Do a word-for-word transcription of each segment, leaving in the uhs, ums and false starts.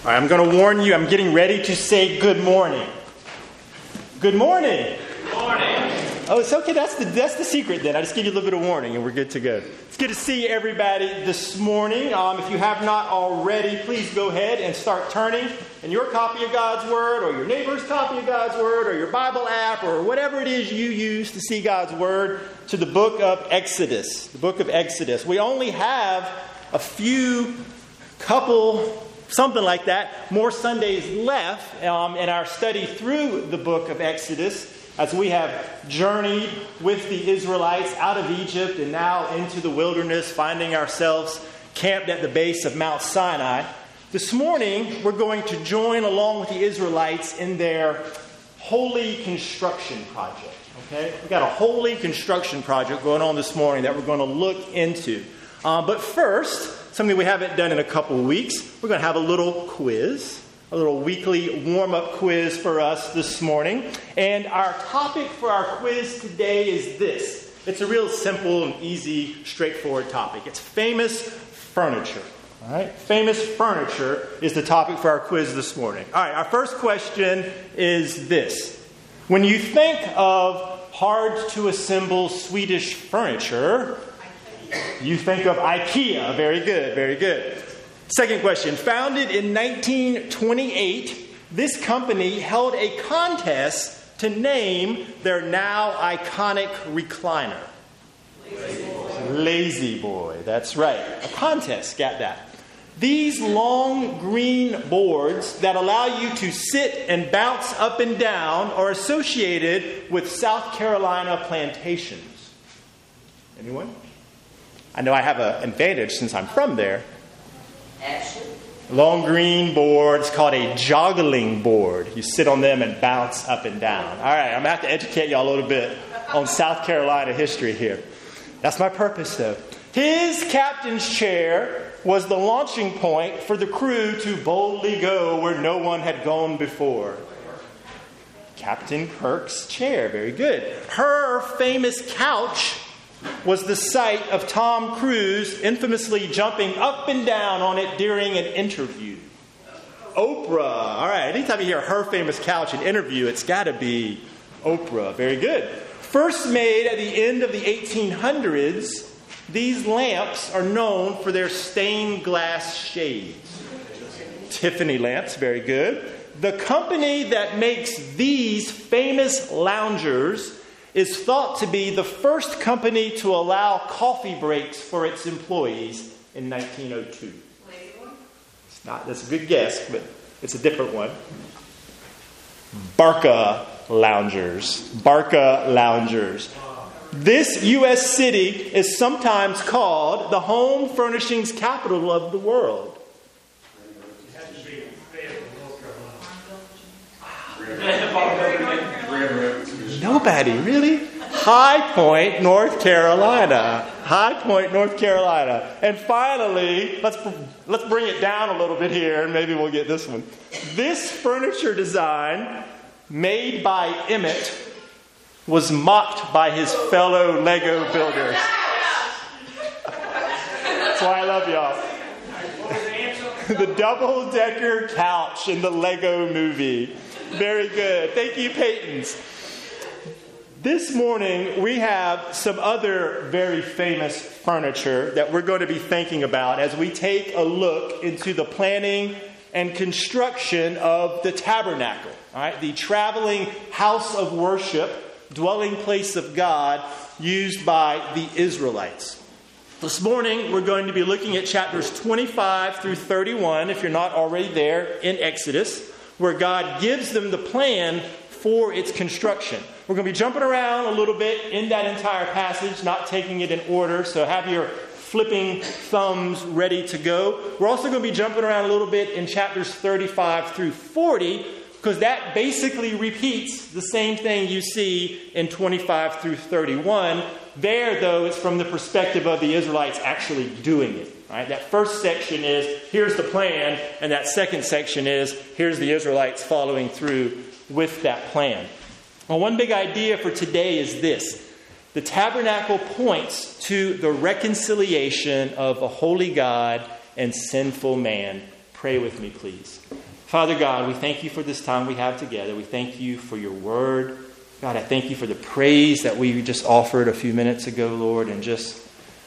All right, I'm going to warn you, I'm getting ready to say good morning. Good morning. Good morning. Oh, it's okay. That's the that's the secret then. I just give you a little bit of warning and we're good to go. It's good to see everybody this morning. Um, if you have not already, please go ahead and start turning in your copy of God's Word or your neighbor's copy of God's Word or your Bible app or whatever it is you use to see God's Word to the book of Exodus. The book of Exodus. We only have a few, couple, something like that, more Sundays left um, in our study through the book of Exodus, as we have journeyed with the Israelites out of Egypt and now into the wilderness, finding ourselves camped at the base of Mount Sinai. This morning, we're going to join along with the Israelites in their holy construction project. Okay, we've got a holy construction project going on this morning that we're going to look into. Uh, but first, something we haven't done in a couple of weeks, we're going to have a little quiz. A little weekly warm-up quiz for us this morning. And our topic for our quiz today is this. It's a real simple and easy, straightforward topic. It's famous furniture. All right? Famous furniture is the topic for our quiz this morning. All right, our first question is this. When you think of hard-to-assemble Swedish furniture, you think of IKEA. Very good, very good. Second question. Founded in nineteen twenty-eight, this company held a contest to name their now iconic recliner. Lazy Boy. Lazy Boy, that's right. A contest, got that. These long green boards that allow you to sit and bounce up and down are associated with South Carolina plantations. Anyone? I know I have an advantage since I'm from there. Action. Long green boards called a joggling board. You sit on them and bounce up and down. All right, I'm going to have to educate y'all a little bit on South Carolina history here. That's my purpose, though. His captain's chair was the launching point for the crew to boldly go where no one had gone before. Captain Kirk's chair, very good. Her famous couch was the site of Tom Cruise infamously jumping up and down on it during an interview. Oprah. All right, anytime you hear her famous couch in interview, it's got to be Oprah. Very good. First made at the end of the eighteen hundreds, these lamps are known for their stained glass shades. Tiffany lamps, very good. The company that makes these famous loungers is thought to be the first company to allow coffee breaks for its employees in nineteen oh two. It's not, that's a good guess, but it's a different one. Barca Loungers. Barca Loungers. This U S city is sometimes called the home furnishings capital of the world. It has to be North Carolina. Nobody, really? High Point, North Carolina. High Point, North Carolina. And finally, let's let's bring it down a little bit here, and maybe we'll get this one. This furniture design, made by Emmett, was mocked by his fellow Lego builders. That's why I love y'all. The double-decker couch in the Lego movie. Very good. Thank you, Peytons. This morning, we have some other very famous furniture that we're going to be thinking about as we take a look into the planning and construction of the tabernacle, all right? The traveling house of worship, dwelling place of God, used by the Israelites. This morning, we're going to be looking at chapters twenty-five through thirty-one, if you're not already there, in Exodus, where God gives them the plan for its construction. We're going to be jumping around a little bit in that entire passage, not taking it in order, so have your flipping thumbs ready to go. We're also going to be jumping around a little bit in chapters thirty-five through forty, because that basically repeats the same thing you see in twenty-five through thirty-one. There, though, it's from the perspective of the Israelites actually doing it. Right? That first section is, here's the plan, and that second section is, here's the Israelites following through with that plan. Well, one big idea for today is this. The tabernacle points to the reconciliation of a holy God and sinful man Pray with me, please. Father God, we thank you for this time we have together. We thank you for your word. God, I thank you for the praise that we just offered a few minutes ago, Lord, and just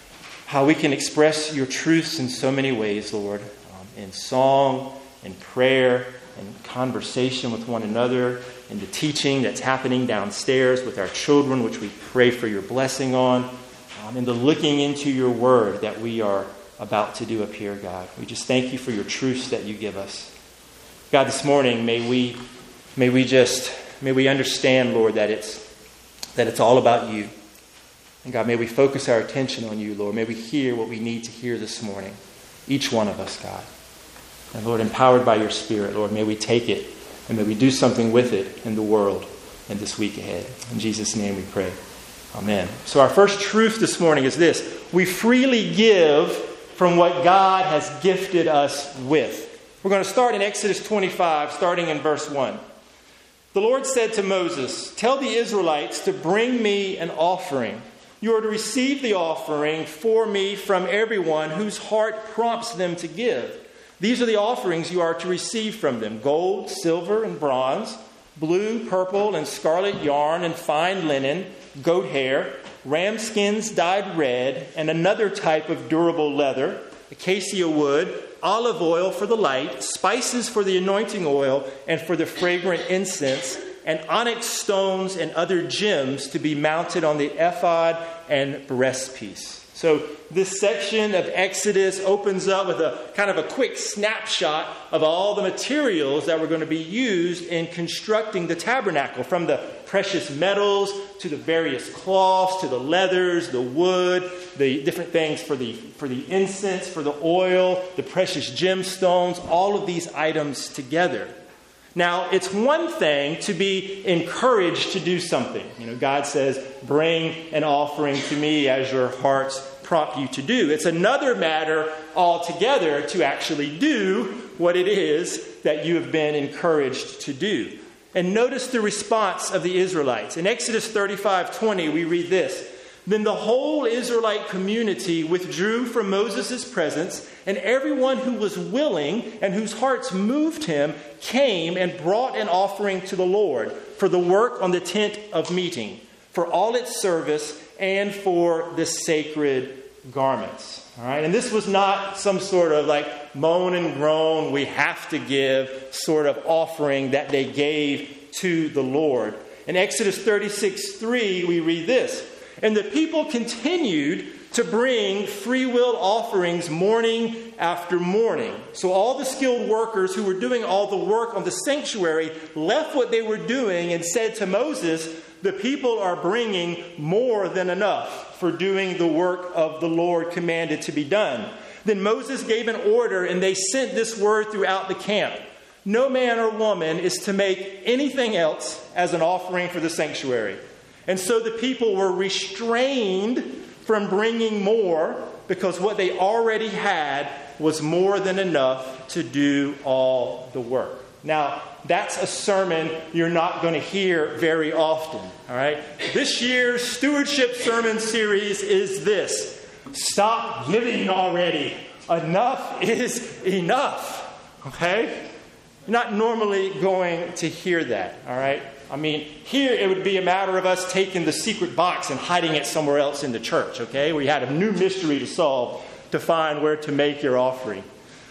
how we can express your truths in so many ways, Lord, um, in song, in prayer, in conversation with one another, in the teaching that's happening downstairs with our children, which we pray for your blessing on, um, in the looking into your word that we are about to do up here, God. We just thank you for your truths that you give us. God, this morning, may we may we just may we understand, Lord, that it's that it's all about you. And God, may we focus our attention on you, Lord. May we hear what we need to hear this morning. Each one of us, God. And Lord, empowered by your Spirit, Lord, may we take it and may we do something with it in the world and this week ahead. In Jesus' name we pray. Amen. So our first truth this morning is this. We freely give from what God has gifted us with. We're going to start in Exodus twenty-five, starting in verse one. The Lord said to Moses, "Tell the Israelites to bring me an offering. You are to receive the offering for me from everyone whose heart prompts them to give. These are the offerings you are to receive from them: gold, silver, and bronze, blue, purple, and scarlet yarn, and fine linen, goat hair, ram skins dyed red, and another type of durable leather, acacia wood, olive oil for the light, spices for the anointing oil and for the fragrant incense, and onyx stones and other gems to be mounted on the ephod and breastpiece." So this section of Exodus opens up with a kind of a quick snapshot of all the materials that were going to be used in constructing the tabernacle, from the precious metals to the various cloths, to the leathers, the wood, the different things for the for the incense, for the oil, the precious gemstones, all of these items together. Now, it's one thing to be encouraged to do something. You know, God says, "Bring an offering to me as your hearts prompt you to do." It's another matter altogether to actually do what it is that you have been encouraged to do. And notice the response of the Israelites. In Exodus thirty-five twenty, we read this. "Then the whole Israelite community withdrew from Moses' presence, and everyone who was willing and whose hearts moved him came and brought an offering to the Lord for the work on the tent of meeting, for all its service, and for the sacred garments." All right, and this was not some sort of like moan and groan, we have to give sort of offering that they gave to the Lord. In Exodus thirty-six three, we read this. "And the people continued to bring free will offerings morning after morning. So all the skilled workers who were doing all the work on the sanctuary left what they were doing and said to Moses, 'The people are bringing more than enough for doing the work of the Lord commanded to be done.' Then Moses gave an order, and they sent this word throughout the camp: 'No man or woman is to make anything else as an offering for the sanctuary.' And so the people were restrained from bringing more because what they already had was more than enough to do all the work." Now, that's a sermon you're not going to hear very often, all right? This year's stewardship sermon series is this: stop giving already. Enough is enough, okay? You're not normally going to hear that, all right? I mean, here it would be a matter of us taking the secret box and hiding it somewhere else in the church, okay? We had a new mystery to solve to find where to make your offering.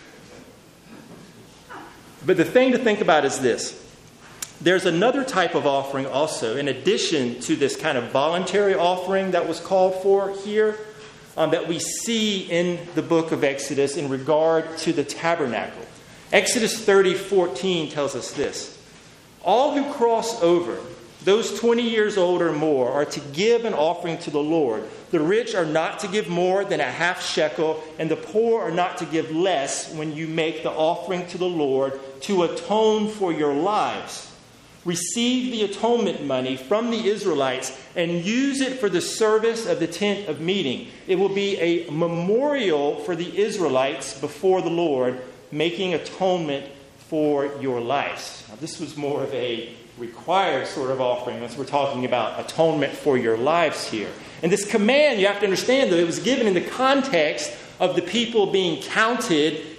But the thing to think about is this. There's another type of offering also, in addition to this kind of voluntary offering that was called for here, um, that we see in the book of Exodus in regard to the tabernacle. Exodus thirty fourteen tells us this: "All who cross over, those twenty years old or more, are to give an offering to the Lord. The rich are not to give more than a half shekel, and the poor are not to give less when you make the offering to the Lord to atone for your lives. Receive the atonement money from the Israelites and use it for the service of the tent of meeting. It will be a memorial for the Israelites before the Lord, making atonement for your lives." Now, this was more of a required sort of offering, as we're talking about atonement for your lives here. And this command, you have to understand that it was given in the context of the people being counted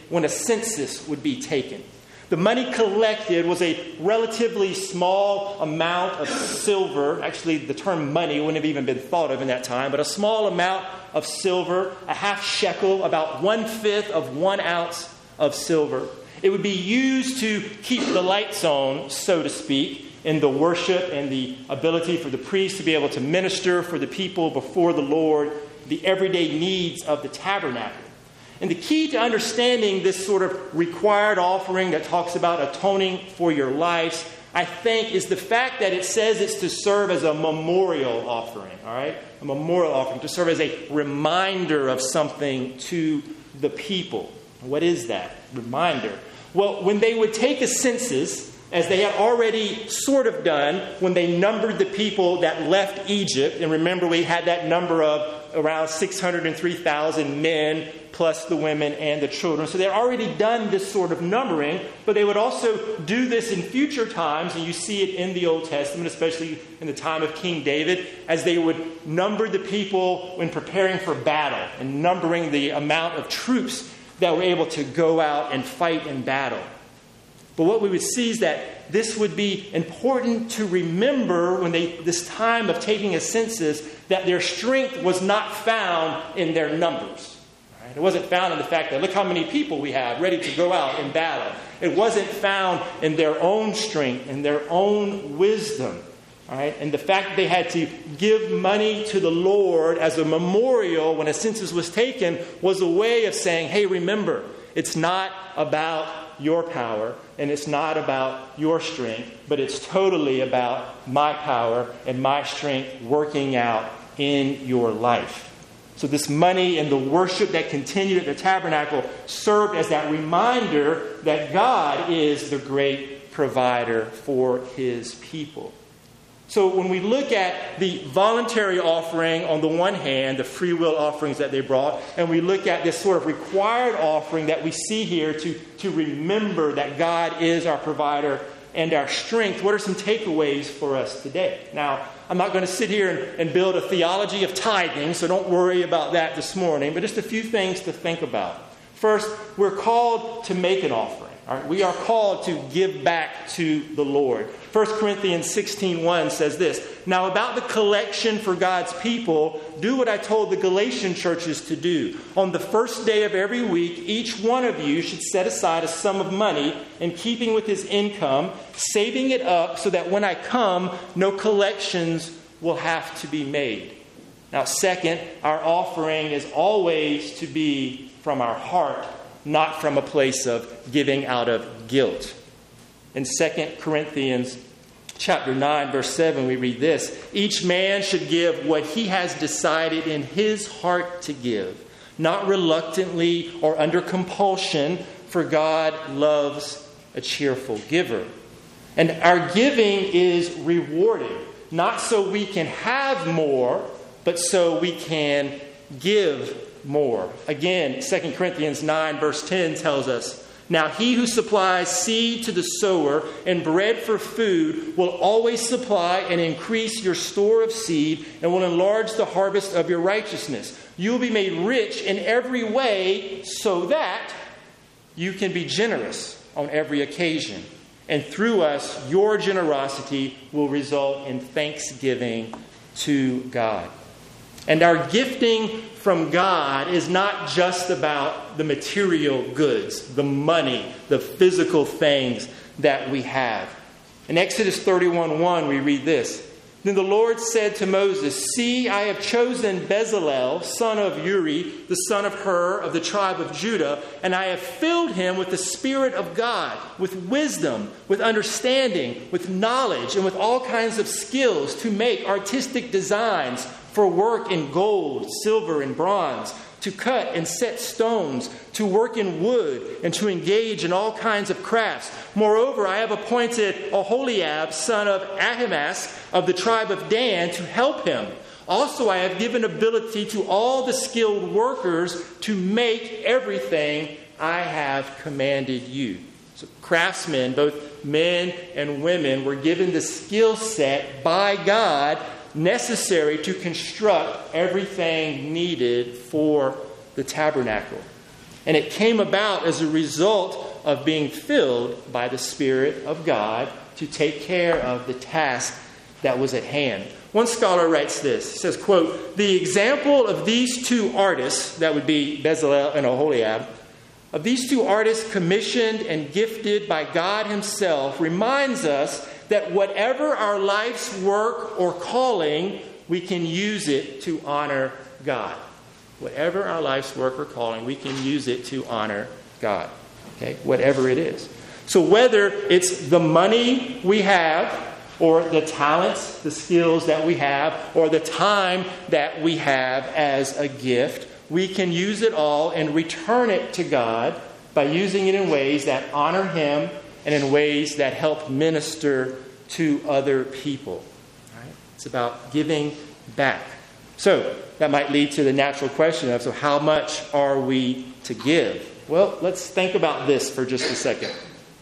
when a census would be taken. The money collected was a relatively small amount of silver. Actually, the term money wouldn't have even been thought of in that time, but a small amount of silver, a half shekel, about one-fifth of one ounce of silver. It would be used to keep the lights on, so to speak, in the worship and the ability for the priest to be able to minister for the people before the Lord, the everyday needs of the tabernacle. And the key to understanding this sort of required offering that talks about atoning for your lives, I think, is the fact that it says it's to serve as a memorial offering, all right? A memorial offering, to serve as a reminder of something to the people. What is that reminder? Well, when they would take a census, as they had already sort of done when they numbered the people that left Egypt, and remember we had that number of around six hundred three thousand men, plus the women and the children. So they'd already done this sort of numbering, but they would also do this in future times, and you see it in the Old Testament, especially in the time of King David, as they would number the people when preparing for battle and numbering the amount of troops that were able to go out and fight in battle. But what we would see is that this would be important to remember when they, this time of taking a census, that their strength was not found in their numbers. Right? It wasn't found in the fact that look how many people we have ready to go out in battle. It wasn't found in their own strength, in their own wisdom. All right? And the fact that they had to give money to the Lord as a memorial when a census was taken was a way of saying, hey, remember, it's not about your power and it's not about your strength, but it's totally about my power and my strength working out in your life. So this money and the worship that continued at the tabernacle served as that reminder that God is the great provider for his people. So when we look at the voluntary offering on the one hand, the free will offerings that they brought, and we look at this sort of required offering that we see here to, to remember that God is our provider and our strength, what are some takeaways for us today? Now, I'm not going to sit here and, and build a theology of tithing, so don't worry about that this morning, but just a few things to think about. First, we're called to make an offering. All right? We are called to give back to the Lord. First Corinthians sixteen one says this, now about the collection for God's people, do what I told the Galatian churches to do. On the first day of every week, each one of you should set aside a sum of money in keeping with his income, saving it up so that when I come, no collections will have to be made. Now, second, our offering is always to be from our heart, not from a place of giving out of guilt. In Second Corinthians chapter nine, verse seven, we read this, each man should give what he has decided in his heart to give, not reluctantly or under compulsion, for God loves a cheerful giver. And our giving is rewarded, not so we can have more, but so we can give more. Again, Second Corinthians nine, verse ten tells us, now he who supplies seed to the sower and bread for food will always supply and increase your store of seed and will enlarge the harvest of your righteousness. You will be made rich in every way so that you can be generous on every occasion. And through us, your generosity will result in thanksgiving to God. And our gifting from God is not just about the material goods, the money, the physical things that we have. In Exodus thirty-one one, we read this. Then the Lord said to Moses, see, I have chosen Bezalel, son of Uri, the son of Hur, of the tribe of Judah, and I have filled him with the Spirit of God, with wisdom, with understanding, with knowledge, and with all kinds of skills to make artistic designs for work in gold, silver, and bronze, to cut and set stones, to work in wood, and to engage in all kinds of crafts. Moreover, I have appointed Aholiab, son of Ahimaaz, of the tribe of Dan, to help him. Also, I have given ability to all the skilled workers to make everything I have commanded you. So craftsmen, both men and women, were given the skill set by God necessary to construct everything needed for the tabernacle. And it came about as a result of being filled by the Spirit of God to take care of the task that was at hand. One scholar writes this. He says, quote, "The example of these two artists," that would be Bezalel and Oholiab, "of these two artists commissioned and gifted by God himself reminds us that whatever our life's work or calling, we can use it to honor God." Whatever our life's work or calling, we can use it to honor God. Okay? Whatever it is. So whether it's the money we have, or the talents, the skills that we have, or the time that we have as a gift, we can use it all and return it to God by using it in ways that honor Him and in ways that help minister to other people. Right? It's about giving back. So that might lead to the natural question of, so how much are we to give? Well, let's think about this for just a second.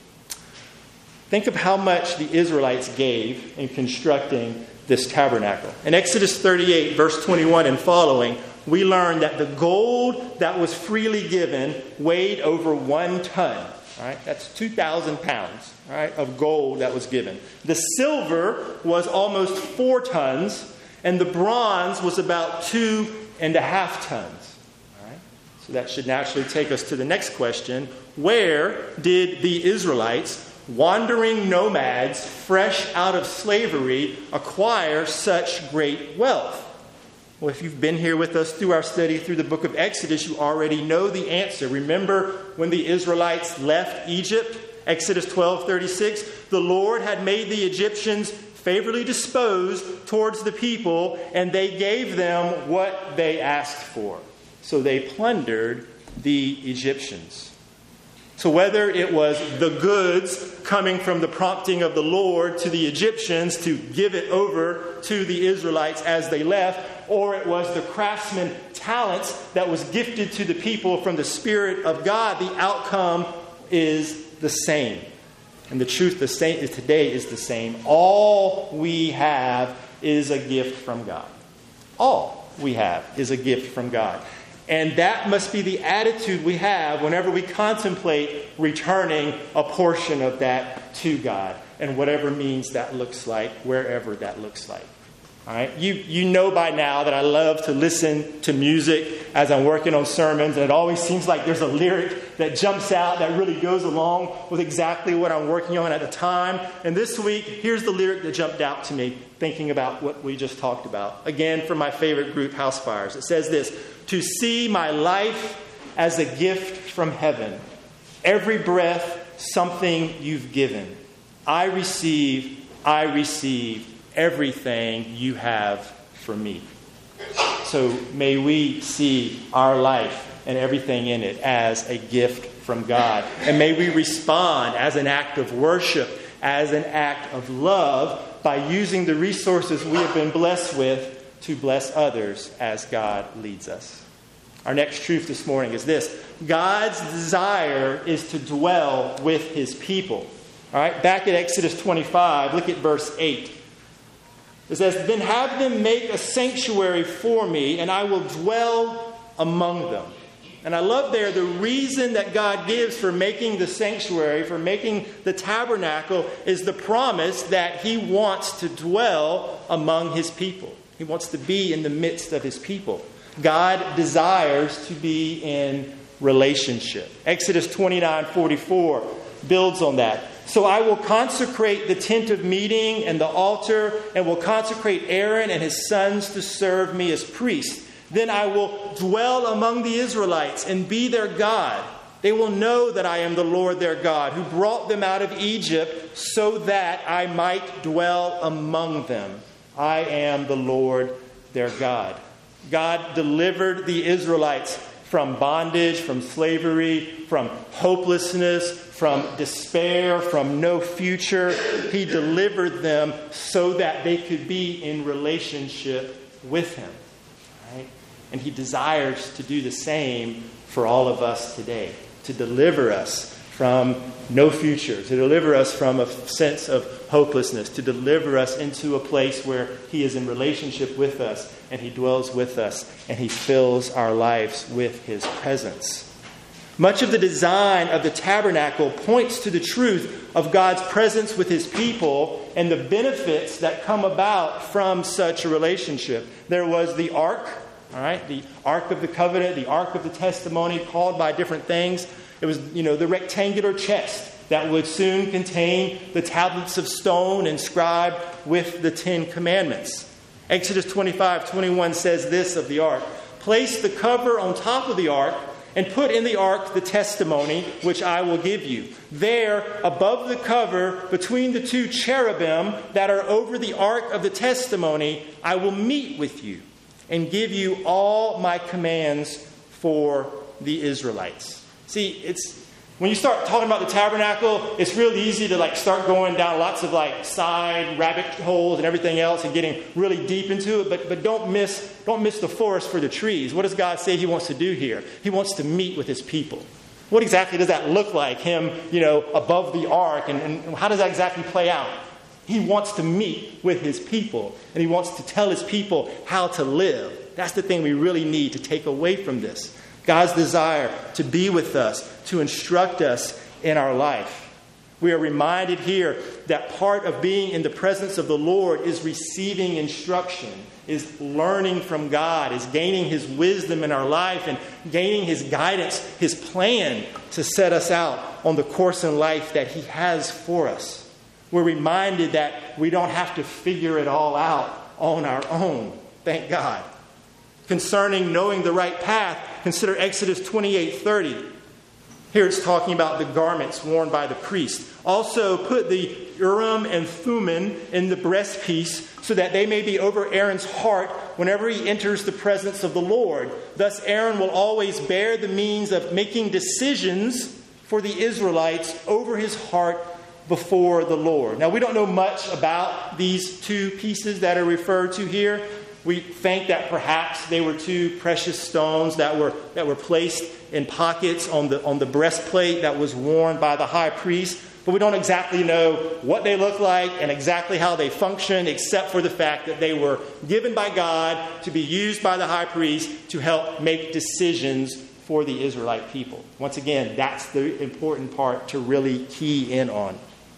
Think of how much the Israelites gave in constructing this tabernacle. In Exodus thirty-eight, verse twenty-one and following, we learn that the gold that was freely given weighed over one ton. Right? That's two thousand pounds, right, of gold that was given. The silver was almost four tons, and the bronze was about two and a half tons. All right? So that should naturally take us to the next question. Where did the Israelites, wandering nomads, fresh out of slavery, acquire such great wealth? Well, if you've been here with us through our study through the book of Exodus, you already know the answer. Remember when the Israelites left Egypt? Exodus twelve thirty-six. The Lord had made the Egyptians favorably disposed towards the people, and they gave them what they asked for. So they plundered the Egyptians. So whether it was the goods coming from the prompting of the Lord to the Egyptians to give it over to the Israelites as they left, or it was the craftsman talents that was gifted to the people from the Spirit of God, the outcome is the same. And the truth the same, today is the same. All we have is a gift from God. All we have is a gift from God. And that must be the attitude we have whenever we contemplate returning a portion of that to God, and whatever means that looks like, wherever that looks like. All right? You, you know by now that I love to listen to music as I'm working on sermons, and it always seems like there's a lyric that jumps out that really goes along with exactly what I'm working on at the time. And this week, here's the lyric that jumped out to me, thinking about what we just talked about. Again, from my favorite group, House Fires. It says this: "To see my life as a gift from heaven, every breath something you've given. I receive, I receive everything you have for me." So may we see our life and everything in it as a gift from God. And may we respond as an act of worship, as an act of love, by using the resources we have been blessed with to bless others as God leads us. Our next truth this morning is this: God's desire is to dwell with His people. All right, back at Exodus twenty-five, look at verse eight. It says, "Then have them make a sanctuary for me, and I will dwell among them." And I love there the reason that God gives for making the sanctuary, for making the tabernacle, is the promise that He wants to dwell among His people. He wants to be in the midst of His people. God desires to be in relationship. Exodus twenty-nine forty-four builds on that. "So I will consecrate the tent of meeting and the altar, and will consecrate Aaron and his sons to serve me as priests. Then I will dwell among the Israelites and be their God. They will know that I am the Lord their God, who brought them out of Egypt so that I might dwell among them. I am the Lord their God." God delivered the Israelites from bondage, from slavery, from hopelessness, from despair, from no future. He delivered them so that they could be in relationship with Him. Right? And He desires to do the same for all of us today, to deliver us from no future, to deliver us from a sense of hopelessness, to deliver us into a place where He is in relationship with us, and He dwells with us, and He fills our lives with His presence. Much of the design of the tabernacle points to the truth of God's presence with his people and the benefits that come about from such a relationship. There was the ark, all right, the Ark of the Covenant, the Ark of the Testimony, called by different things. It was, you know, the rectangular chest that would soon contain the tablets of stone inscribed with the Ten Commandments. Exodus twenty-five twenty-one says this of the ark: "Place the cover on top of the ark and put in the ark the testimony which I will give you. There, above the cover, between the two cherubim that are over the ark of the testimony, I will meet with you and give you all my commands for the Israelites." See, it's when you start talking about the tabernacle, it's real easy to like start going down lots of like side rabbit holes and everything else and getting really deep into it. But but don't miss don't miss the forest for the trees. What does God say he wants to do here? He wants to meet with his people. What exactly does that look like? Him, you know, above the ark, and, and how does that exactly play out? He wants to meet with his people, and he wants to tell his people how to live. That's the thing we really need to take away from this. God's desire to be with us, to instruct us in our life. We are reminded here that part of being in the presence of the Lord is receiving instruction, is learning from God, is gaining his wisdom in our life and gaining his guidance, his plan to set us out on the course in life that he has for us. We're reminded that we don't have to figure it all out on our own. Thank God. Concerning knowing the right path, consider Exodus twenty-eight thirty. Here it's talking about the garments worn by the priest. "Also put the Urim and Thummim in the breastpiece, so that they may be over Aaron's heart whenever he enters the presence of the Lord. Thus Aaron will always bear the means of making decisions for the Israelites over his heart before the Lord." Now, we don't know much about these two pieces that are referred to here. We think that perhaps they were two precious stones that were that were placed in pockets on the on the breastplate that was worn by the high priest. But we don't exactly know what they look like and exactly how they function, except for the fact that they were given by God to be used by the high priest to help make decisions for the Israelite people. Once again, that's the important part to really key in on.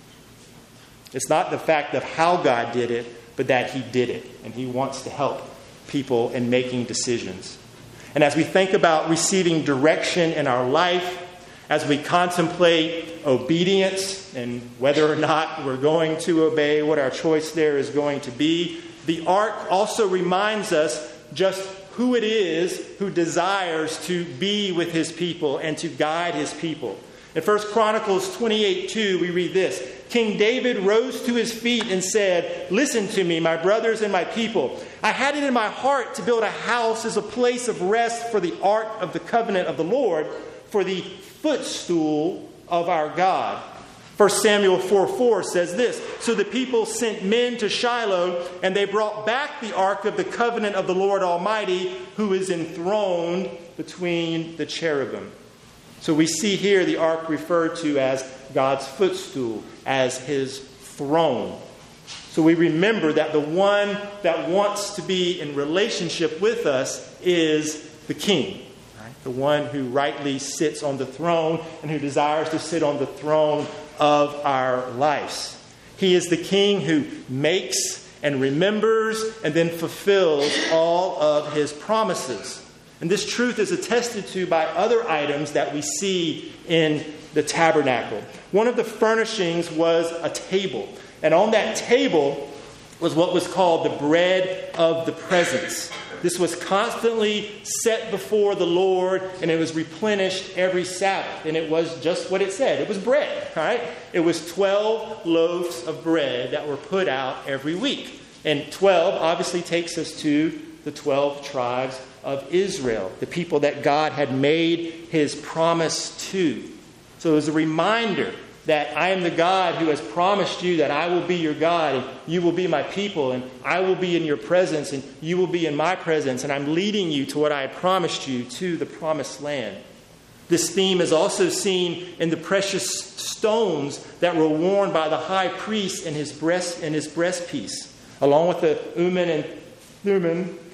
It's not the fact of how God did it, but that he did it, and he wants to help people in making decisions. And as we think about receiving direction in our life, as we contemplate obedience and whether or not we're going to obey, what our choice there is going to be, the ark also reminds us just who it is who desires to be with his people and to guide his people. In First Chronicles twenty-eight two, we read this: "King David rose to his feet and said, 'Listen to me, my brothers and my people. I had it in my heart to build a house as a place of rest for the ark of the covenant of the Lord, for the footstool of our God.'" First Samuel four four says this: "So the people sent men to Shiloh, and they brought back the ark of the covenant of the Lord Almighty, who is enthroned between the cherubim." So we see here the ark referred to as God's footstool, as his throne. So we remember that the one that wants to be in relationship with us is the King, right? The one who rightly sits on the throne and who desires to sit on the throne of our lives. He is the King who makes and remembers and then fulfills all of his promises. And this truth is attested to by other items that we see in the tabernacle. One of the furnishings was a table. And on that table was what was called the bread of the presence. This was constantly set before the Lord, and it was replenished every Sabbath. And it was just what it said. It was bread, all right? It was twelve loaves of bread that were put out every week. And twelve obviously takes us to the twelve tribes of Israel, the people that God had made his promise to. So it was a reminder that I am the God who has promised you that I will be your God and you will be my people and I will be in your presence and you will be in my presence, and I'm leading you to what I had promised you, to the promised land. This theme is also seen in the precious stones that were worn by the high priest in his breast in his breastpiece, along with the Urim and Thummim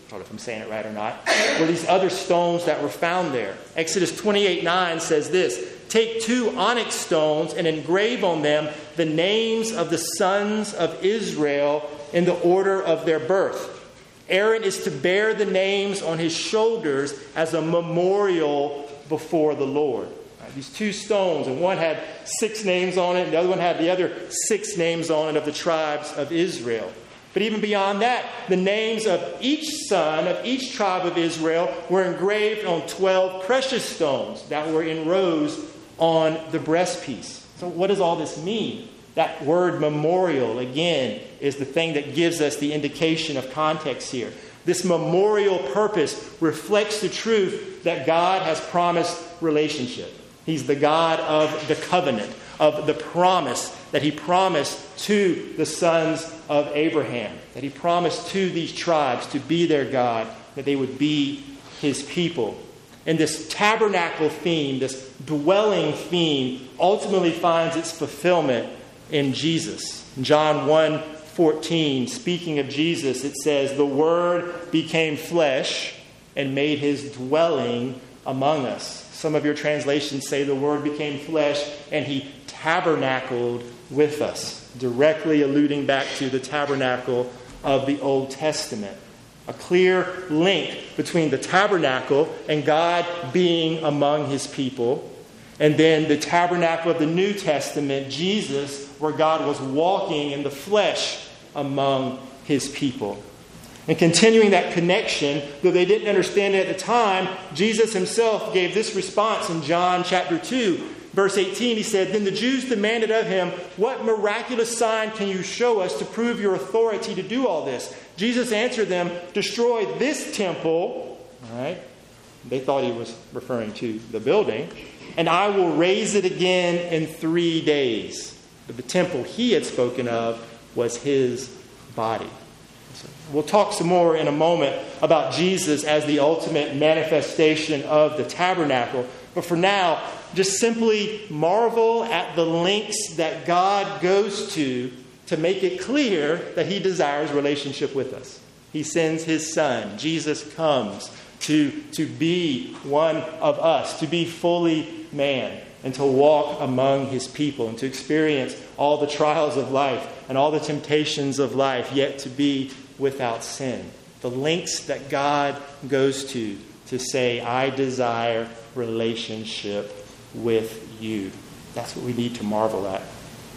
I don't know if I'm saying it right or not, were these other stones that were found there. Exodus twenty-eight nine says this, take two onyx stones and engrave on them the names of the sons of Israel in the order of their birth. Aaron is to bear the names on his shoulders as a memorial before the Lord. Right, these two stones, and one had six names on it, and the other one had the other six names on it of the tribes of Israel. But even beyond that, the names of each son of each tribe of Israel were engraved on twelve precious stones that were in rows on the breastpiece. So what does all this mean? That word memorial, again, is the thing that gives us the indication of context here. This memorial purpose reflects the truth that God has promised relationship. He's the God of the covenant, of the promise that he promised to the sons of Abraham, that he promised to these tribes to be their God, that they would be his people. And this tabernacle theme, this dwelling theme, ultimately finds its fulfillment in Jesus. In John one fourteen, speaking of Jesus, it says, the Word became flesh and made his dwelling among us. Some of your translations say the Word became flesh and he tabernacled with us, directly alluding back to the tabernacle of the Old Testament. A clear link between the tabernacle and God being among his people, and then the tabernacle of the New Testament, Jesus, where God was walking in the flesh among his people. And continuing that connection, though they didn't understand it at the time, Jesus himself gave this response in John chapter two, verse eighteen. He said, then the Jews demanded of him, what miraculous sign can you show us to prove your authority to do all this? Jesus answered them, destroy this temple. All right. They thought he was referring to the building. And I will raise it again in three days. But the temple he had spoken of was his body. So we'll talk some more in a moment about Jesus as the ultimate manifestation of the tabernacle. But for now, just simply marvel at the lengths that God goes to to make it clear that he desires relationship with us. He sends his Son. Jesus comes to, to be one of us, to be fully man, and to walk among his people, and to experience all the trials of life and all the temptations of life, yet to be without sin. The lengths that God goes to to say, I desire relationship with you. That's what we need to marvel at.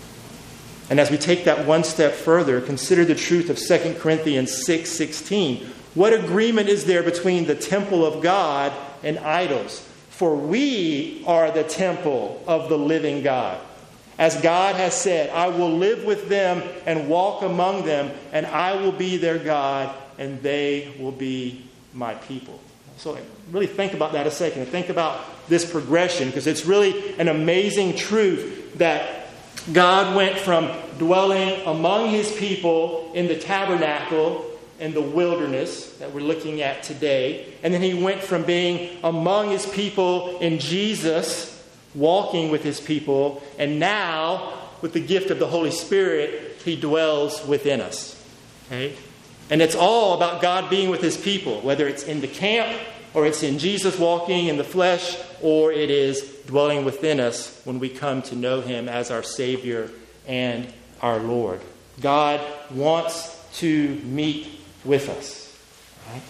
And as we take that one step further, consider the truth of Second Corinthians six sixteen. What agreement is there between the temple of God and idols? For we are the temple of the living God. As God has said, I will live with them and walk among them, and I will be their God, and they will be my people. So really think about that a second. Think about this progression, because it's really an amazing truth that God went from dwelling among his people in the tabernacle in the wilderness that we're looking at today, and then he went from being among his people in Jesus, walking with his people, and now with the gift of the Holy Spirit, he dwells within us. Okay? And it's all about God being with his people, whether it's in the camp, or it's in Jesus walking in the flesh, or it is dwelling within us when we come to know him as our Savior and our Lord. God wants to meet with us. Right?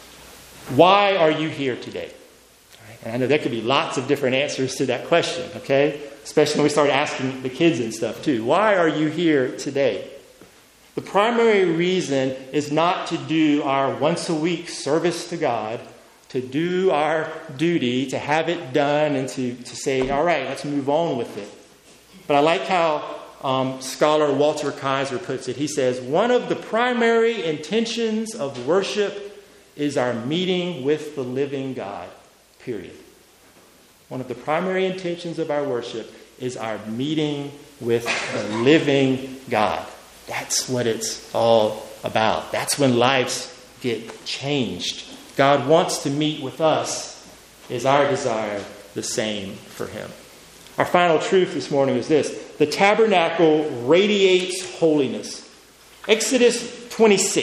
Why are you here today? Right? And I know there could be lots of different answers to that question, okay? Especially when we start asking the kids and stuff too. Why are you here today? The primary reason is not to do our once a week service to God, to do our duty, to have it done, and to, to say, all right, let's move on with it. But I like how um, scholar Walter Kaiser puts it. He says, one of the primary intentions of worship is our meeting with the living God, period. One of the primary intentions of our worship is our meeting with the living God. That's what it's all about. That's when lives get changed. God wants to meet with us. Is our desire the same for him? Our final truth this morning is this. The tabernacle radiates holiness. Exodus twenty-six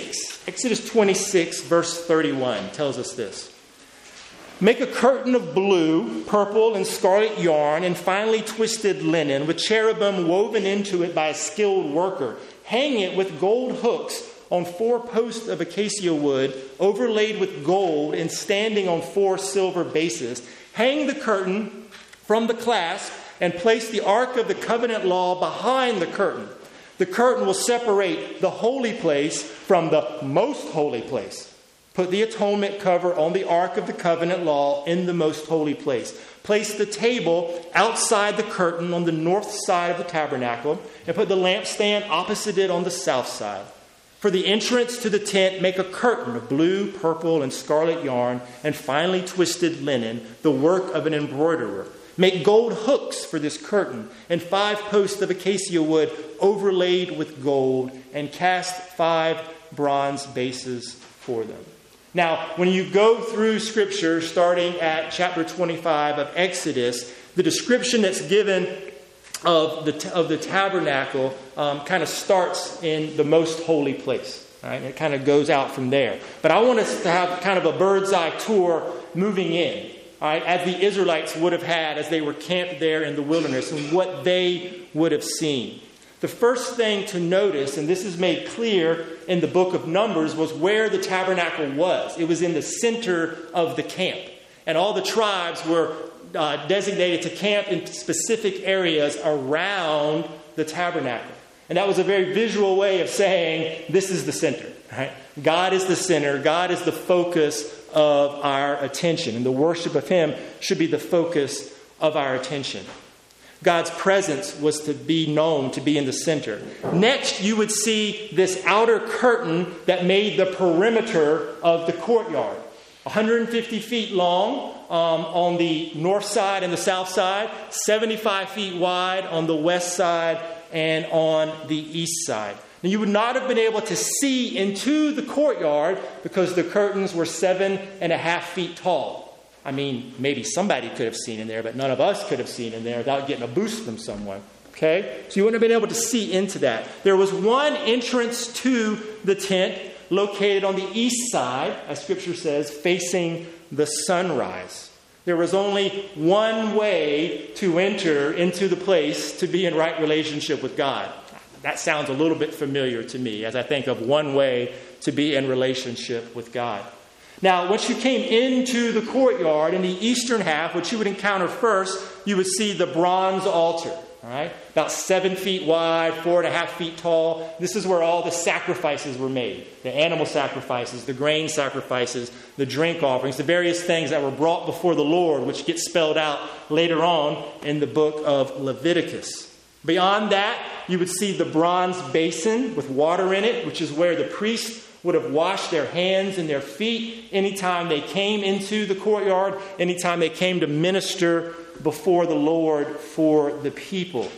Exodus twenty-six, verse thirty-one tells us this. Make a curtain of blue, purple, and scarlet yarn and finely twisted linen with cherubim woven into it by a skilled worker. Hang it with gold hooks on four posts of acacia wood, overlaid with gold and standing on four silver bases. Hang the curtain from the clasp and place the Ark of the Covenant law behind the curtain. The curtain will separate the holy place from the most holy place. Put the atonement cover on the Ark of the Covenant law in the most holy place. Place the table outside the curtain on the north side of the tabernacle and put the lampstand opposite it on the south side. For the entrance to the tent, make a curtain of blue, purple, and scarlet yarn and finely twisted linen, the work of an embroiderer. Make gold hooks for this curtain and five posts of acacia wood overlaid with gold, and cast five bronze bases for them. Now, when you go through Scripture, starting at chapter twenty-five of Exodus, the description that's given of the of the tabernacle um, kind of starts in the most holy place. Right? It kind of goes out from there. But I want us to have kind of a bird's eye tour moving in, all right, as the Israelites would have had as they were camped there in the wilderness and what they would have seen. The first thing to notice, and this is made clear in the book of Numbers, was where the tabernacle was. It was in the center of the camp. And all the tribes were uh, designated to camp in specific areas around the tabernacle. And that was a very visual way of saying, this is the center. Right? God is the center. God is the focus of our attention. And the worship of Him should be the focus of our attention. God's presence was to be known to be in the center. Next, you would see this outer curtain that made the perimeter of the courtyard. one hundred fifty feet long um, on the north side and the south side, seventy-five feet wide on the west side and on the east side. Now, you would not have been able to see into the courtyard because the curtains were seven and a half feet tall. I mean, maybe somebody could have seen in there, but none of us could have seen in there without getting a boost from someone. Okay? So you wouldn't have been able to see into that. There was one entrance to the tent located on the east side, as Scripture says, facing the sunrise. There was only one way to enter into the place to be in right relationship with God. That sounds a little bit familiar to me as I think of one way to be in relationship with God. Now, once you came into the courtyard in the eastern half, what you would encounter first, you would see the bronze altar. All right, about seven feet wide, four and a half feet tall. This is where all the sacrifices were made. The animal sacrifices, the grain sacrifices, the drink offerings, the various things that were brought before the Lord, which get spelled out later on in the book of Leviticus. Beyond that, you would see the bronze basin with water in it, which is where the priest would have washed their hands and their feet anytime they came into the courtyard, anytime they came to minister before the Lord for the people.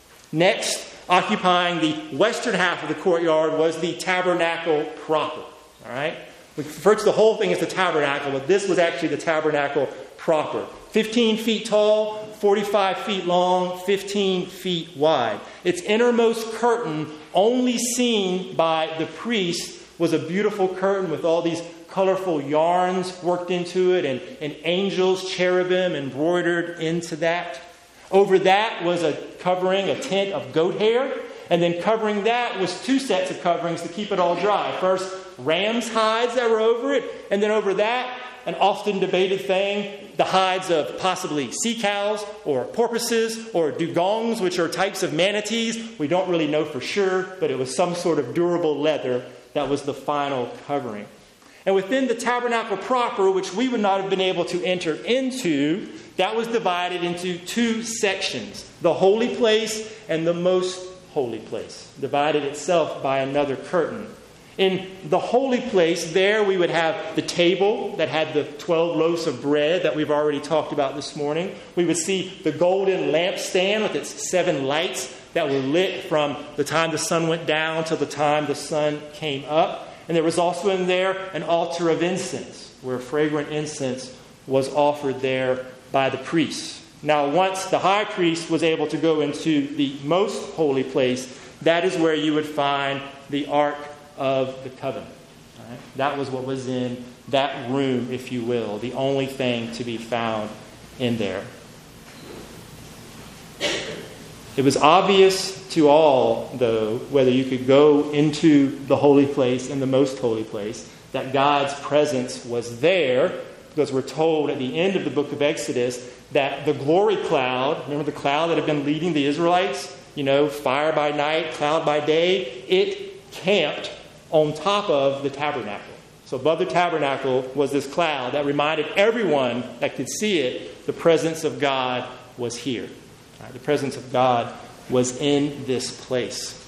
Next, occupying the western half of the courtyard was the tabernacle proper. All right? We refer to the whole thing as the tabernacle, but this was actually the tabernacle proper. fifteen feet tall, forty-five feet long, fifteen feet wide. Its innermost curtain, only seen by the priest, was a beautiful curtain with all these colorful yarns worked into it and, and angels, cherubim embroidered into that. Over that was a covering, a tent of goat hair. And then covering that was two sets of coverings to keep it all dry. First, ram's hides that were over it. And then over that, an often debated thing, the hides of possibly sea cows or porpoises or dugongs, which are types of manatees. We don't really know for sure, but it was some sort of durable leather that was the final covering. And within the tabernacle proper, which we would not have been able to enter into, that was divided into two sections. The holy place and the most holy place. Divided itself by another curtain. In the holy place, there we would have the table that had the twelve loaves of bread that we've already talked about this morning. We would see the golden lampstand with its seven lights that were lit from the time the sun went down till the time the sun came up. And there was also in there an altar of incense, where fragrant incense was offered there by the priests. Now, once the high priest was able to go into the most holy place, that is where you would find the Ark of the Covenant. All right? That was what was in that room, if you will, the only thing to be found in there. It was obvious to all, though, whether you could go into the holy place and the most holy place, that God's presence was there, because we're told at the end of the book of Exodus that the glory cloud, remember the cloud that had been leading the Israelites? You know, fire by night, cloud by day, it camped on top of the tabernacle. So above the tabernacle was this cloud that reminded everyone that could see it, the presence of God was here. Right, the presence of God was in this place.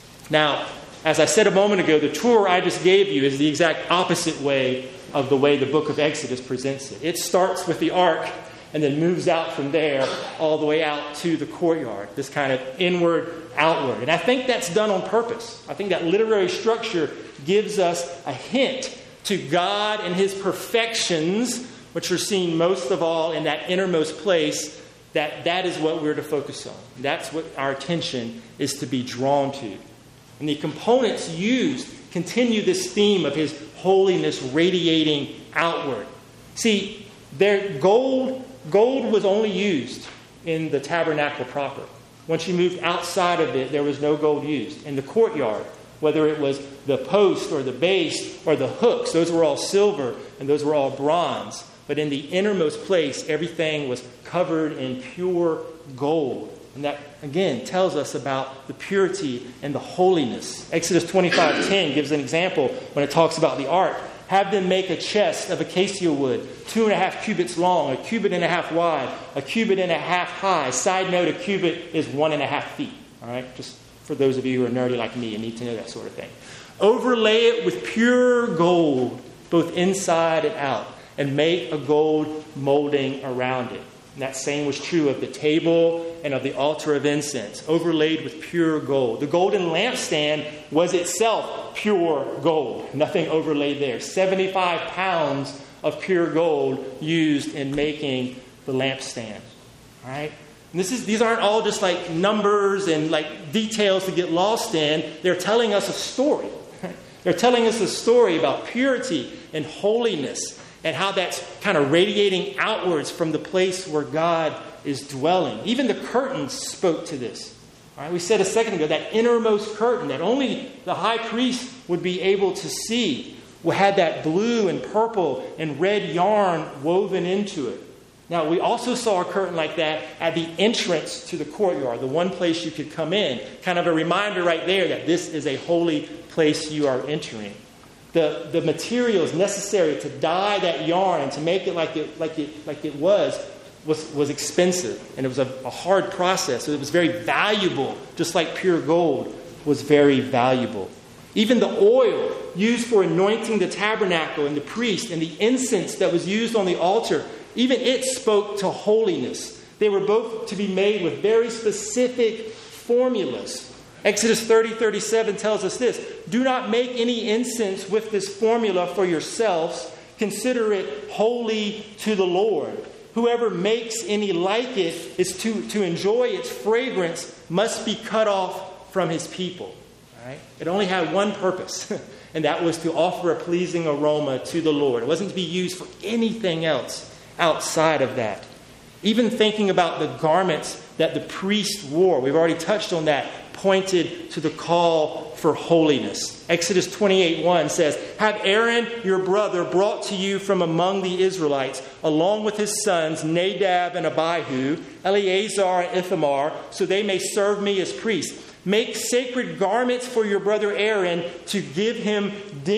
Now, as I said a moment ago, the tour I just gave you is the exact opposite way of the way the book of Exodus presents it. It starts with the ark and then moves out from there all the way out to the courtyard, this kind of inward, outward. And I think that's done on purpose. I think that literary structure gives us a hint to God and his perfections, which are seen most of all in that innermost place, that that is what we're to focus on. That's what our attention is to be drawn to. And the components used continue this theme of his holiness radiating outward. See, their gold, gold was only used in the tabernacle proper. Once you moved outside of it, there was no gold used. In the courtyard, whether it was the post or the base or the hooks, those were all silver and those were all bronze. But in the innermost place, everything was covered in pure gold. And that, again, tells us about the purity and the holiness. Exodus twenty-five ten gives an example when it talks about the ark. Have them make a chest of acacia wood, two and a half cubits long, a cubit and a half wide, a cubit and a half high. Side note, a cubit is one and a half feet. All right, just for those of you who are nerdy like me and need to know that sort of thing. Overlay it with pure gold, both inside and out, and make a gold molding around it. And that same was true of the table and of the altar of incense, overlaid with pure gold. The golden lampstand was itself pure gold. Nothing overlaid there. seventy-five pounds of pure gold used in making the lampstand. All right? And this is, these aren't all just like numbers and like details to get lost in. They're telling us a story. They're telling us a story about purity and holiness, and how that's kind of radiating outwards from the place where God is dwelling. Even the curtains spoke to this. All right, we said a second ago, that innermost curtain that only the high priest would be able to see had that blue and purple and red yarn woven into it. Now, we also saw a curtain like that at the entrance to the courtyard, the one place you could come in. Kind of a reminder right there that this is a holy place you are entering. The, the materials necessary to dye that yarn and to make it like it like it like it was was, was expensive, and it was a, a hard process. So it was very valuable, just like pure gold was very valuable. Even the oil used for anointing the tabernacle and the priest, and the incense that was used on the altar, even it spoke to holiness. They were both to be made with very specific formulas. Exodus thirty thirty-seven tells us this: do not make any incense with this formula for yourselves. Consider it holy to the Lord. Whoever makes any like it is to, to enjoy its fragrance must be cut off from his people. All right? It only had one purpose, and that was to offer a pleasing aroma to the Lord. It wasn't to be used for anything else outside of that. Even thinking about the garments that the priest wore, we've already touched on that, pointed to the call for holiness. Exodus twenty-eight one says, have Aaron, your brother, brought to you from among the Israelites, along with his sons Nadab and Abihu, Eleazar and Ithamar, so they may serve me as priests. Make sacred garments for your brother Aaron to give him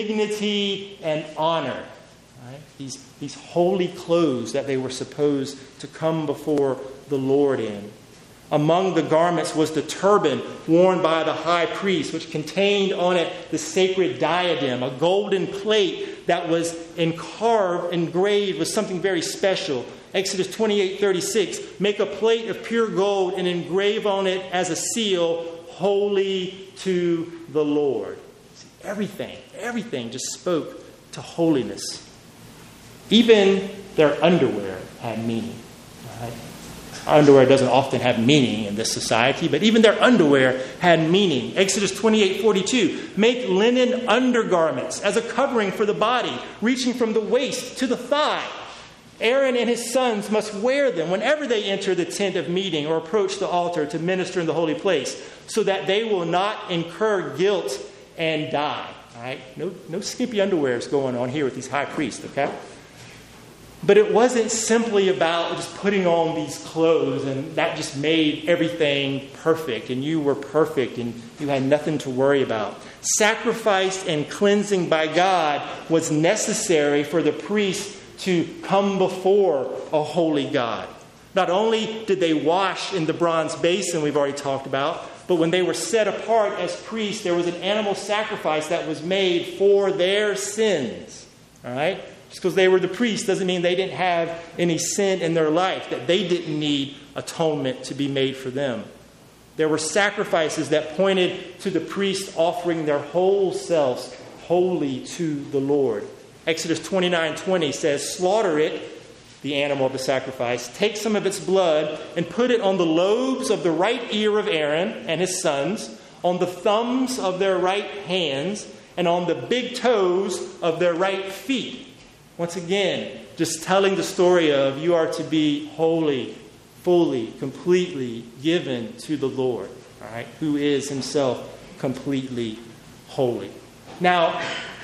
dignity and honor. Right? These, these holy clothes that they were supposed to come before the Lord in. Among the garments was the turban worn by the high priest, which contained on it the sacred diadem, a golden plate that was encarved, engraved with something very special. Exodus twenty-eight thirty-six, make a plate of pure gold and engrave on it as a seal, holy to the Lord. See, everything, everything just spoke to holiness. Even their underwear had meaning. Right? Underwear doesn't often have meaning in this society, but even their underwear had meaning. Exodus twenty-eight forty-two, make linen undergarments as a covering for the body, reaching from the waist to the thigh. Aaron and his sons must wear them whenever they enter the tent of meeting or approach the altar to minister in the holy place, so that they will not incur guilt and die. All right? No, no skimpy underwears going on here with these high priests, okay? But it wasn't simply about just putting on these clothes and that just made everything perfect and you were perfect and you had nothing to worry about. Sacrifice and cleansing by God was necessary for the priest to come before a holy God. Not only did they wash in the bronze basin we've already talked about, but when they were set apart as priests, there was an animal sacrifice that was made for their sins. All right? Just because they were the priests doesn't mean they didn't have any sin in their life, that they didn't need atonement to be made for them. There were sacrifices that pointed to the priests offering their whole selves wholly to the Lord. Exodus twenty-nine twenty says, slaughter it, the animal of the sacrifice, take some of its blood and put it on the lobes of the right ear of Aaron and his sons, on the thumbs of their right hands, and on the big toes of their right feet. Once again, just telling the story of you are to be holy, fully, completely given to the Lord, all right, who is himself completely holy. Now,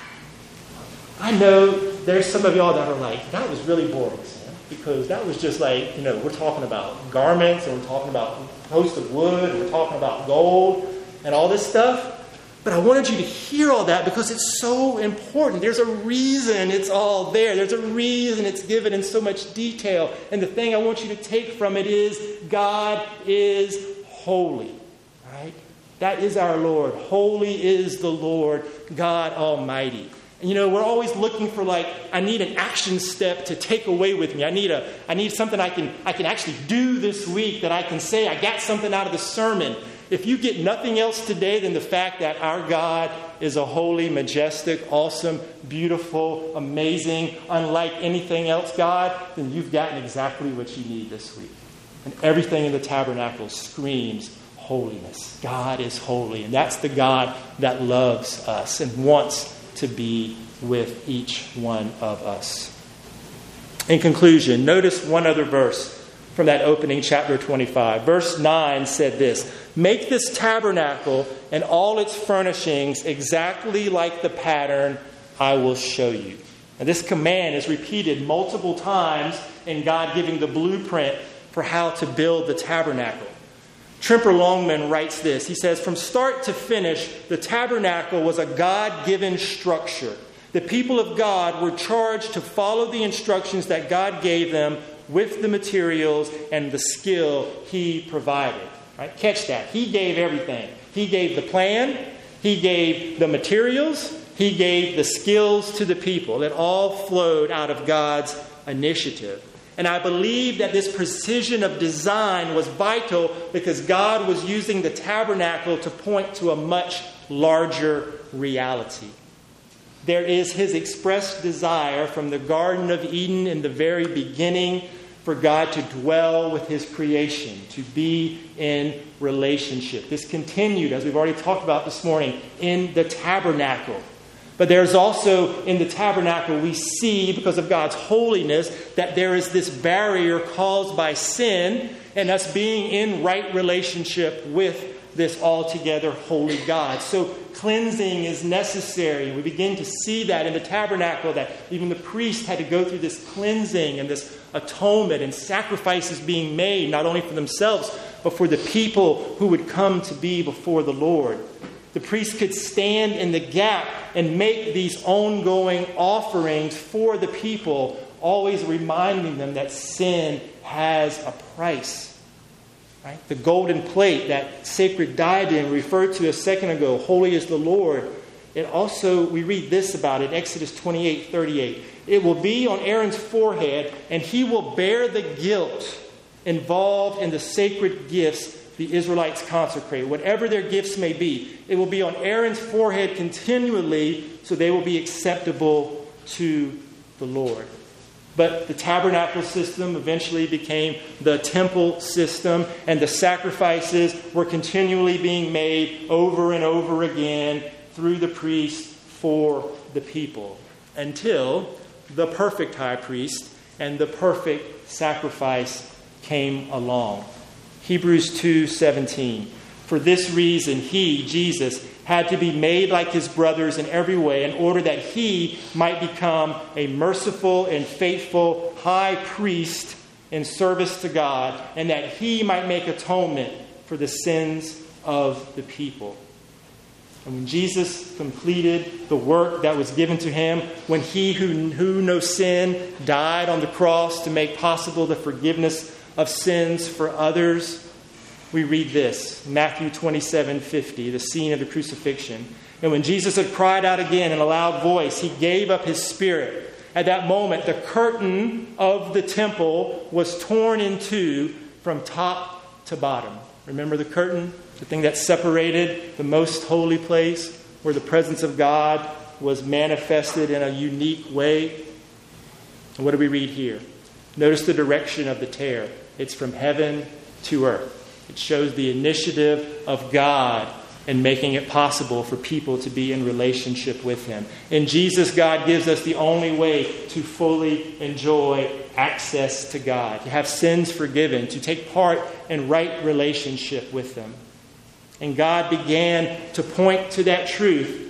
I know there's some of y'all that are like, that was really boring, Sam, because that was just like, you know, we're talking about garments, and we're talking about posts of wood, and we're talking about gold, and all this stuff. But I wanted you to hear all that because it's so important. There's a reason it's all there. There's a reason it's given in so much detail. And the thing I want you to take from it is God is holy. Right? That is our Lord. Holy is the Lord, God Almighty. And, you know, we're always looking for, like, I need an action step to take away with me. I need a, I need something I can, I can actually do this week that I can say I got something out of the sermon. If you get nothing else today than the fact that our God is a holy, majestic, awesome, beautiful, amazing, unlike anything else God, then you've gotten exactly what you need this week. And everything in the tabernacle screams holiness. God is holy. And that's the God that loves us and wants to be with each one of us. In conclusion, notice one other verse from that opening chapter twenty-five. Verse nine said this, make this tabernacle and all its furnishings exactly like the pattern I will show you. And this command is repeated multiple times in God giving the blueprint for how to build the tabernacle. Tremper Longman writes this. He says, from start to finish, the tabernacle was a God-given structure. The people of God were charged to follow the instructions that God gave them with the materials and the skill He provided. Right? Catch that. He gave everything. He gave the plan. He gave the materials. He gave the skills to the people. It all flowed out of God's initiative. And I believe that this precision of design was vital because God was using the tabernacle to point to a much larger reality. There is His expressed desire from the Garden of Eden in the very beginning for God to dwell with His creation, to be in relationship. This continued, as we've already talked about this morning, in the tabernacle. But there's also, in the tabernacle, we see, because of God's holiness, that there is this barrier caused by sin and us being in right relationship with this altogether holy God. So cleansing is necessary. We begin to see that in the tabernacle, that even the priest had to go through this cleansing and this atonement and sacrifices being made, not only for themselves, but for the people who would come to be before the Lord. The priest could stand in the gap and make these ongoing offerings for the people, always reminding them that sin has a price. Right? The golden plate, that sacred diadem referred to a second ago, holy is the Lord. It also, we read this about it, Exodus twenty-eight thirty-eight. It will be on Aaron's forehead, and he will bear the guilt involved in the sacred gifts the Israelites consecrate. Whatever their gifts may be, it will be on Aaron's forehead continually, so they will be acceptable to the Lord. But the tabernacle system eventually became the temple system, and the sacrifices were continually being made over and over again through the priest for the people, until the perfect high priest and the perfect sacrifice came along. Hebrews two seventeen. For this reason, he, Jesus, had to be made like his brothers in every way in order that he might become a merciful and faithful high priest in service to God, and that he might make atonement for the sins of the people. And when Jesus completed the work that was given to him, when he who knew no sin died on the cross to make possible the forgiveness of sins for others, we read this, Matthew twenty-seven fifty, the scene of the crucifixion. And when Jesus had cried out again in a loud voice, he gave up his spirit. At that moment, the curtain of the temple was torn in two from top to bottom. Remember the curtain? The thing that separated the most holy place where the presence of God was manifested in a unique way. And what do we read here? Notice the direction of the tear. It's from heaven to earth. It shows the initiative of God in making it possible for people to be in relationship with him. In Jesus, God gives us the only way to fully enjoy access to God, to have sins forgiven, to take part in right relationship with him. And God began to point to that truth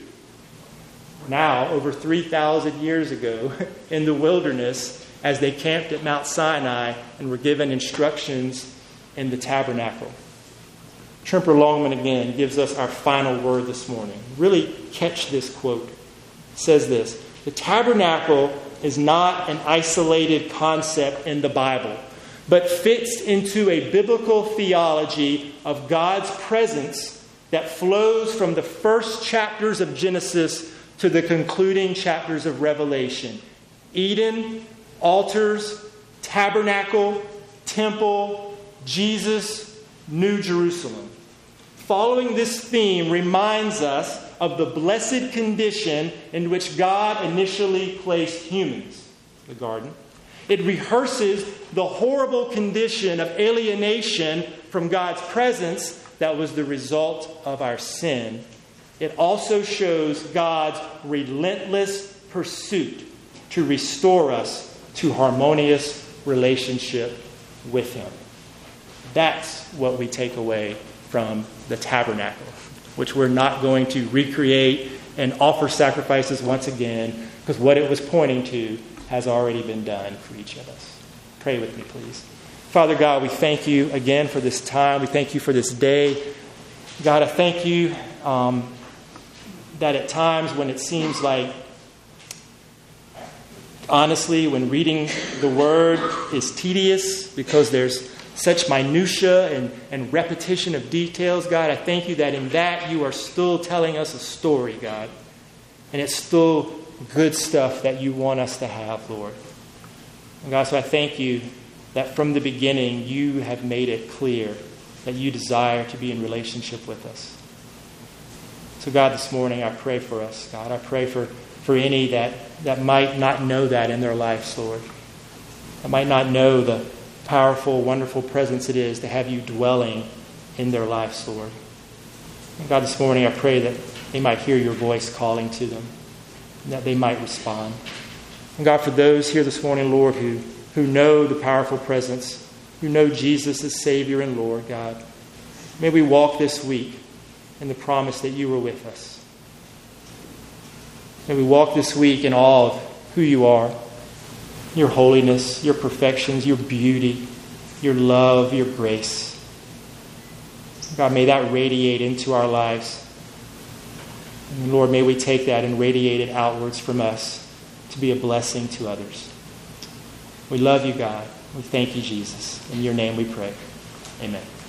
now, over three thousand years ago, in the wilderness as they camped at Mount Sinai and were given instructions in the tabernacle. Tremper Longman again gives us our final word this morning. Really catch this quote. It says this: the tabernacle is not an isolated concept in the Bible, but fits into a biblical theology of God's presence that flows from the first chapters of Genesis to the concluding chapters of Revelation. Eden, altars, tabernacle, temple, Jesus, New Jerusalem. Following this theme reminds us of the blessed condition in which God initially placed humans, the garden. It rehearses the horrible condition of alienation from God's presence that was the result of our sin. It also shows God's relentless pursuit to restore us to harmonious relationship with him. That's what we take away from the tabernacle, which we're not going to recreate and offer sacrifices once again, because what it was pointing to has already been done for each of us. Pray with me, please. Father God, we thank you again for this time. We thank you for this day. God, I thank you um, that at times when it seems like, honestly, when reading the Word is tedious because there's such minutia and, and repetition of details, God, I thank you that in that you are still telling us a story, God. And it's still good stuff that you want us to have, Lord. And God, so I thank you that from the beginning you have made it clear that you desire to be in relationship with us. So God, this morning I pray for us, God. I pray for, for any that, that might not know that in their lives, Lord. That might not know the powerful, wonderful presence it is to have you dwelling in their lives, Lord. And God, this morning I pray that they might hear your voice calling to them, and that they might respond. And God, for those here this morning, Lord, who, who know the powerful presence, who know Jesus as Savior and Lord, God, may we walk this week in the promise that you were with us. May we walk this week in awe of who you are, your holiness, your perfections, your beauty, your love, your grace. God, may that radiate into our lives. And Lord, may we take that and radiate it outwards from us to be a blessing to others. We love you, God. We thank you, Jesus. In your name we pray. Amen.